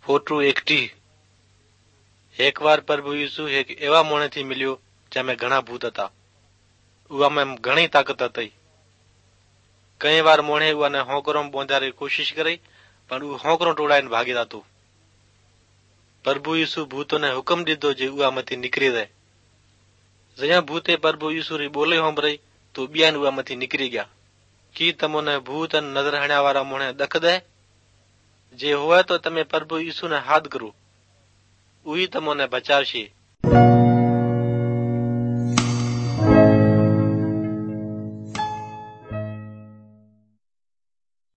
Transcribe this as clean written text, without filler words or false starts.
Photo 1 एक बार प्रभु यीशु एक एवा मोणे थी मिलियो जंहिंमें घणा भूत था। उहा में घणी ताकत हती। कई बार मोणे उहा ने होकरो पहुंचाड़े कोशिश करी पर उहो होकरो टोड़ाईने भागी जातो। प्रभु यीशु भूत ने हुक्म दीधो जे उहा मथी निकरी रहे। जया भूते प्रभु यीशु री बोले होंभरई तो बियान उहा मथी निकरी गया। की तमोने भूत नजर हण्या वारा मोणे दख दे? जे होवे तो तमे प्रभु यीशु ने हाथ करो, उही तमोने बचावशे।